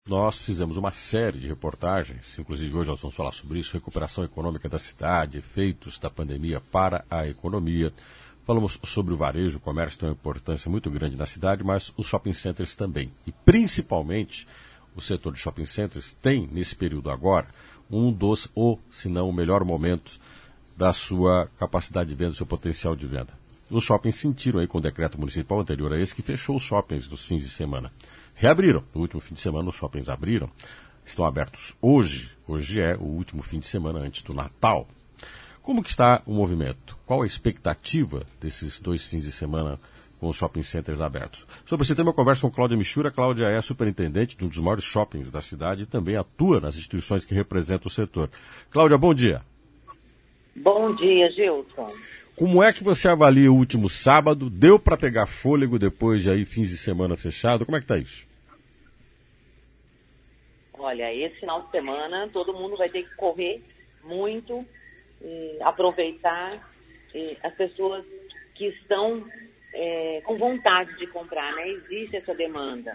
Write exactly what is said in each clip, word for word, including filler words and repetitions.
nós fizemos uma série de reportagens, inclusive hoje nós vamos falar sobre isso, recuperação econômica da cidade, efeitos da pandemia para a economia. Falamos sobre o varejo, o comércio tem uma importância muito grande na cidade, mas os shopping centers também. E principalmente o setor de shopping centers tem, nesse período agora, um dos, ou se não o melhor momento da sua capacidade de venda, do seu potencial de venda. Os shoppings sentiram aí com o decreto municipal anterior a esse que fechou os shoppings nos fins de semana. Reabriram. No último fim de semana os shoppings abriram. Estão abertos hoje. Hoje é o último fim de semana antes do Natal. Como que está o movimento? Qual a expectativa desses dois fins de semana com os shopping centers abertos? Sobre esse tema eu converso com Cláudia Michura. Cláudia é superintendente de um dos maiores shoppings da cidade e também atua nas instituições que representam o setor. Cláudia, bom dia. Bom dia, Gilson. Como é que você avalia o último sábado? Deu para pegar fôlego depois de aí fins de semana fechado? Como é que está isso? Olha, esse final de semana todo mundo vai ter que correr muito, e aproveitar e as pessoas que estão é, com vontade de comprar, né? Existe essa demanda.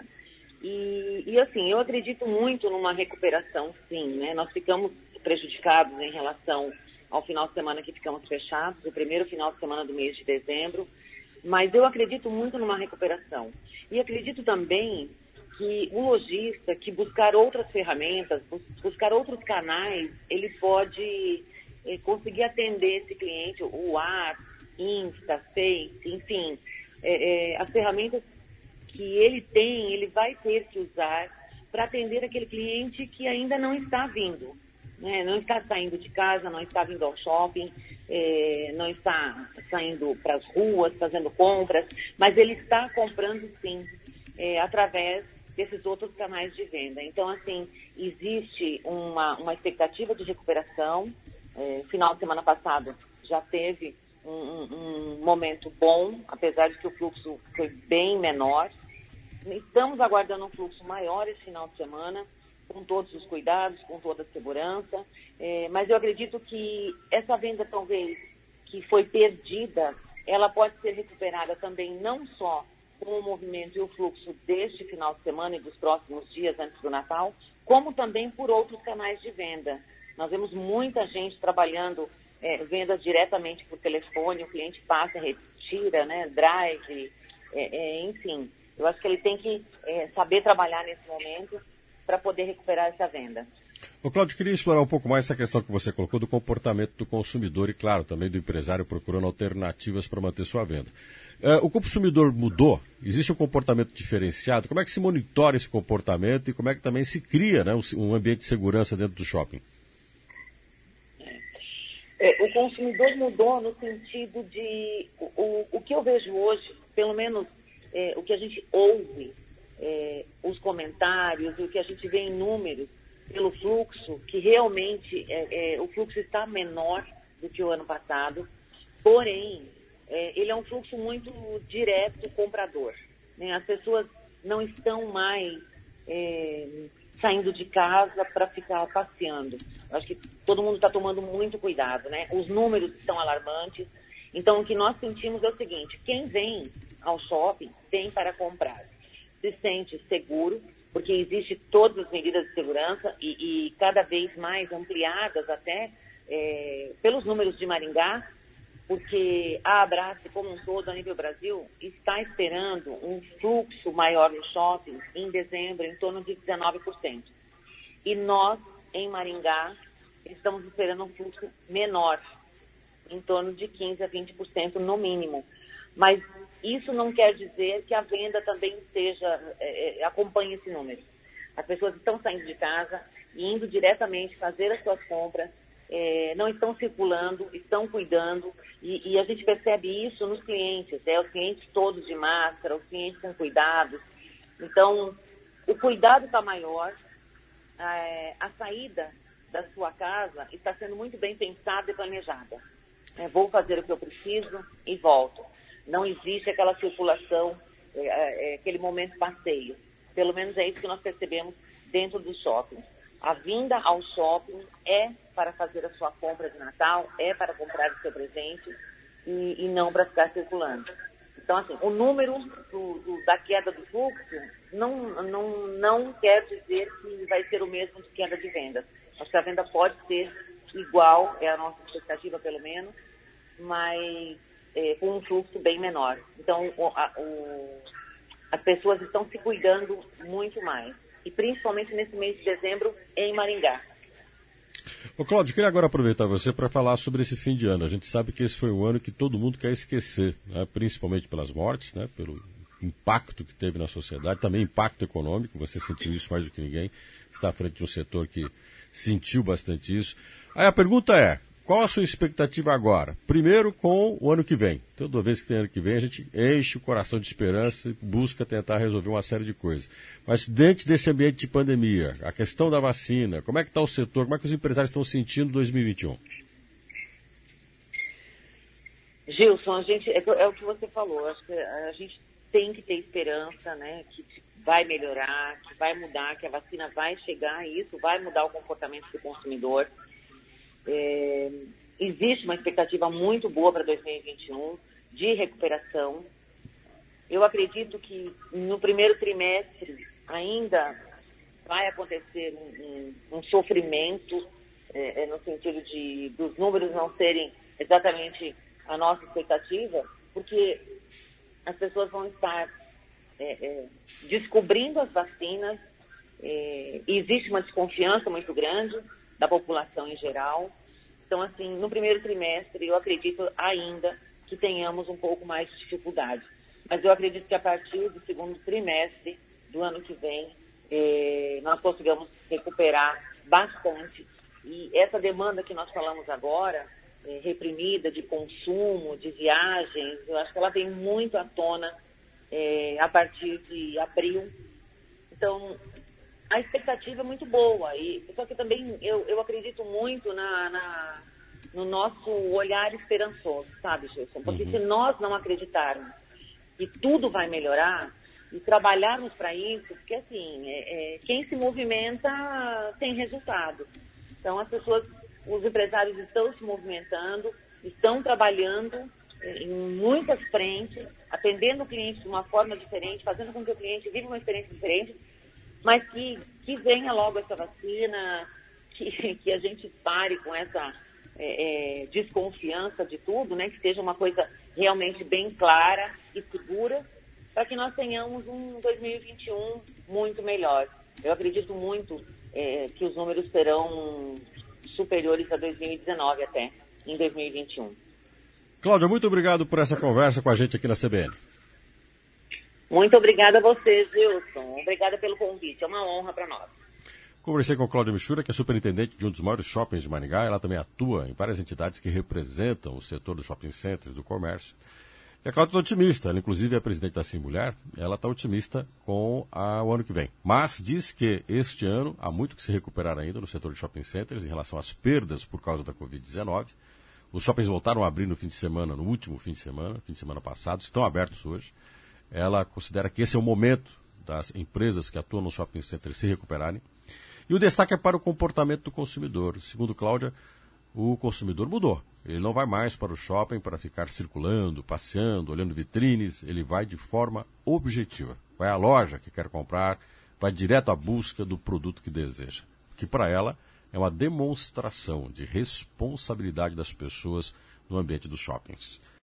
E, e assim, eu acredito muito numa recuperação, sim, né? Nós ficamos prejudicados em relação ao final de semana que ficamos fechados, o primeiro final de semana do mês de dezembro, mas eu acredito muito numa recuperação. E acredito também que o lojista que buscar outras ferramentas, buscar outros canais, ele pode eh, conseguir atender esse cliente, o WhatsApp, Insta, Face, enfim, eh, eh, as ferramentas que ele tem, ele vai ter que usar para atender aquele cliente que ainda não está vindo. Né? Não está saindo de casa, não está vindo ao shopping, eh, não está saindo para as ruas, fazendo compras, mas ele está comprando sim, eh, através desses outros canais de venda. Então, assim, existe uma, uma expectativa de recuperação. Eh, final de semana passado já teve um, um, um momento bom, apesar de que o fluxo foi bem menor. Estamos aguardando um fluxo maior esse final de semana, com todos os cuidados, com toda a segurança, é, mas eu acredito que essa venda talvez que foi perdida, ela pode ser recuperada também não só com o movimento e o fluxo deste final de semana e dos próximos dias antes do Natal, como também por outros canais de venda. Nós vemos muita gente trabalhando é, vendas diretamente por telefone, o cliente passa, retira, né, drive, é, é, enfim. Eu acho que ele tem que é, saber trabalhar nesse momento para poder recuperar essa venda. Ô Cláudio, queria explorar um pouco mais essa questão que você colocou do comportamento do consumidor e, claro, também do empresário procurando alternativas para manter sua venda. Uh, o consumidor mudou? Existe um comportamento diferenciado? Como é que se monitora esse comportamento e como é que também se cria, né, um ambiente de segurança dentro do shopping? É, o consumidor mudou no sentido de... O, o, o que eu vejo hoje, pelo menos é, o que a gente ouve, é, os comentários, o que a gente vê em números, pelo fluxo, que realmente é, é, o fluxo está menor do que o ano passado, porém, é, ele é um fluxo muito direto comprador. Né? As pessoas não estão mais é, saindo de casa para ficar passeando. Eu acho que todo mundo está tomando muito cuidado, né? Os números estão alarmantes. Então, o que nós sentimos é o seguinte: quem vem ao shopping vem para comprar. Se sente seguro, porque existe todas as medidas de segurança e, e cada vez mais ampliadas até é, pelos números de Maringá, porque a Abrace, como um todo, a nível Brasil, está esperando um fluxo maior no shopping em dezembro, em torno de dezenove por cento. E nós, em Maringá, estamos esperando um fluxo menor, em torno de quinze a vinte por cento no mínimo. Mas isso não quer dizer que a venda também seja, é, acompanhe esse número. As pessoas estão saindo de casa e indo diretamente fazer as suas compras, é, não estão circulando, estão cuidando, e, e a gente percebe isso nos clientes, é, os clientes todos de máscara, os clientes com cuidados. Então, o cuidado está maior, é, a saída da sua casa está sendo muito bem pensada e planejada. É, vou fazer o que eu preciso e volto. Não existe aquela circulação, é, é, aquele momento passeio. Pelo menos é isso que nós percebemos dentro do shopping. A vinda ao shopping é para fazer a sua compra de Natal, é para comprar o seu presente e, e não para ficar circulando. Então, assim, o número do, do, da queda do fluxo não, não, não quer dizer que vai ser o mesmo de queda de vendas. Acho que a venda pode ser igual, é a nossa expectativa pelo menos, mas é, com um fluxo bem menor. Então, o, a, o, as pessoas estão se cuidando muito mais, e principalmente nesse mês de dezembro em Maringá. Ô Cláudio, queria agora aproveitar você para falar sobre esse fim de ano. A gente sabe que esse foi um ano que todo mundo quer esquecer, né? Principalmente pelas mortes, né? Pelo impacto que teve na sociedade, também impacto econômico, você sentiu isso mais do que ninguém, está à frente de um setor que sentiu bastante isso. Aí a pergunta é, qual a sua expectativa agora? Primeiro com o ano que vem. Toda vez que tem ano que vem, a gente enche o coração de esperança e busca tentar resolver uma série de coisas. Mas dentro desse ambiente de pandemia, a questão da vacina, como é que está o setor, como é que os empresários estão sentindo dois mil e vinte e um? Gilson, a gente, é, é o que você falou, acho que a gente tem que ter esperança, né, que vai melhorar, que vai mudar, que a vacina vai chegar e isso vai mudar o comportamento do consumidor. É, existe uma expectativa muito boa para dois mil e vinte e um de recuperação. Eu acredito que no primeiro trimestre ainda vai acontecer um, um, um sofrimento, é, é, no sentido de dos números não serem exatamente a nossa expectativa, porque as pessoas vão estar é, é, descobrindo as vacinas, é, e existe uma desconfiança muito grande da população em geral. Então, assim, no primeiro trimestre, eu acredito ainda que tenhamos um pouco mais de dificuldade. Mas eu acredito que a partir do segundo trimestre do ano que vem, eh, nós consigamos recuperar bastante. E essa demanda que nós falamos agora, eh, reprimida de consumo, de viagens, eu acho que ela vem muito à tona eh, a partir de abril. Então, a expectativa é muito boa, e, só que também eu, eu acredito muito na, na, no nosso olhar esperançoso, sabe, Gilson? Porque uhum. se nós não acreditarmos que tudo vai melhorar e trabalharmos para isso, porque assim, é, é, quem se movimenta tem resultado. Então as pessoas, os empresários estão se movimentando, estão trabalhando em muitas frentes, atendendo o cliente de uma forma diferente, fazendo com que o cliente viva uma experiência diferente, mas que, que venha logo essa vacina, que, que a gente pare com essa é, é, desconfiança de tudo, né? Que seja uma coisa realmente bem clara e segura, para que nós tenhamos um dois mil e vinte e um muito melhor. Eu acredito muito é, que os números serão superiores a dois mil e dezenove até, em dois mil e vinte e um. Cláudia, muito obrigado por essa conversa com a gente aqui na C B N. Muito obrigada a você, Gilson. Obrigada pelo convite. É uma honra para nós. Conversei com Cláudia Michura, que é superintendente de um dos maiores shoppings de Maringá. Ela também atua em várias entidades que representam o setor do shopping center, do comércio. E a Cláudia está otimista. Ela, inclusive, é presidente da Sim Mulher. Ela está otimista com a, o ano que vem. Mas diz que este ano há muito que se recuperar ainda no setor de shopping centers em relação às perdas por causa da covid dezenove. Os shoppings voltaram a abrir no fim de semana, no último fim de semana, fim de semana passado. Estão abertos hoje. Ela considera que esse é o momento das empresas que atuam no shopping center se recuperarem. E o destaque é para o comportamento do consumidor. Segundo Cláudia, o consumidor mudou. Ele não vai mais para o shopping para ficar circulando, passeando, olhando vitrines. Ele vai de forma objetiva. Vai à loja que quer comprar, vai direto à busca do produto que deseja. Que para ela é uma demonstração de responsabilidade das pessoas no ambiente dos shoppings.